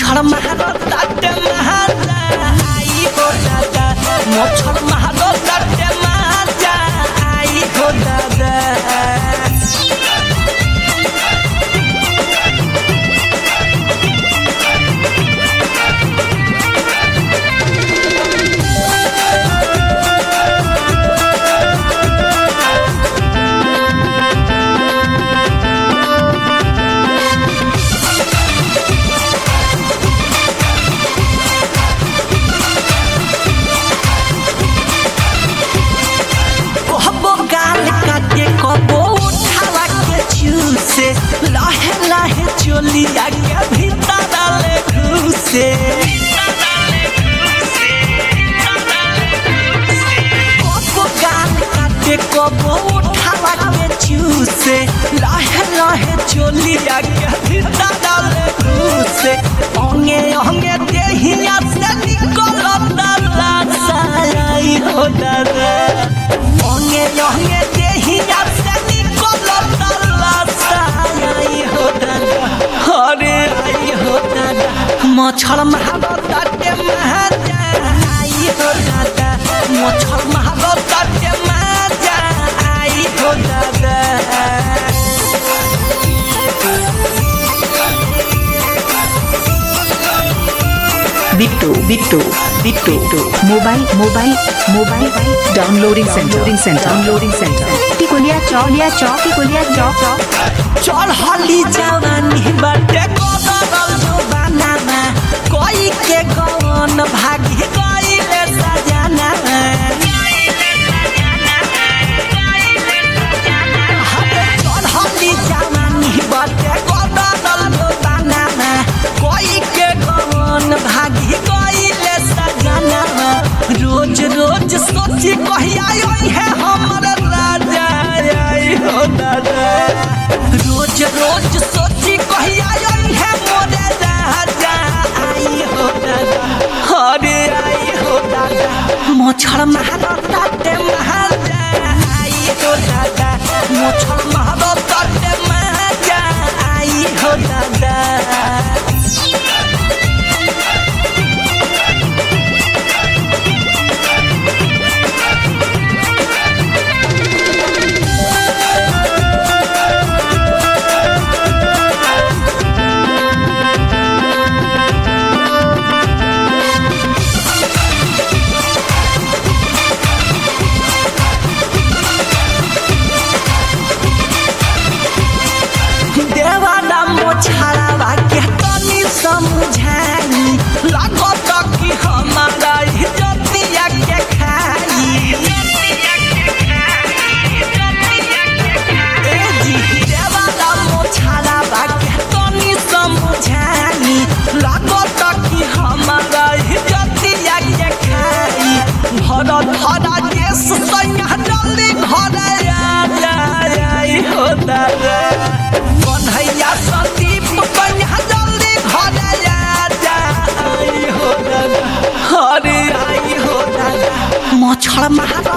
मच्छर मारो ताटे महाजा आई हो दादा मच्छर मारो ताटे महाजा आई हो दादा लाहे लाहे चोलिया के भीतर डाले घुसे कबो गाल काटे कबो उठावा के चूसे लाहे लाहे चोलिया के भीतर डाले घुसे अंगे अंगे देहिया से निकलता लासाई हो दादा अंगे अंगे देहिया से निकलता लासाई हो दादा अरे आई हो दादा मच्छर मारो ताटे महाजा आई हो दादा मच्छर मारो ताटे महाजा आई हो दादा Bittu mobile downloading center Tikulia chok चल हली जवानी बाटे कोदरल जो बनाना कोई के गवन भागी गइले सजना चल हली जवानी बाटे कोदरल जो बनाना कोई के गवन भागी गइले सजना रोज रोज सोची कहिया आई है हमर राजा आई हो दादा रोज रोज सोची कहिया आई है मोरे राजा आई हो दादा अरे आई हो दादा मच्छर मारो ताटे महाजा आई हो दादा मच्छर मारो ताटे महाजा आई हो दादा छाड़ावा के तनी समझाई लागत कि हमारा इज्जतिया के खाई ए जी देवाला मोछाड़ावा के तनी समझाई लागत कि हमारा इज्जतिया के खाई घर धरा देश सैया जल्दी घर आई हो दादा कन्हैया संदीप कन्या जल्दी घर आई हो दादा अरे आई हो दादा मच्छर मारो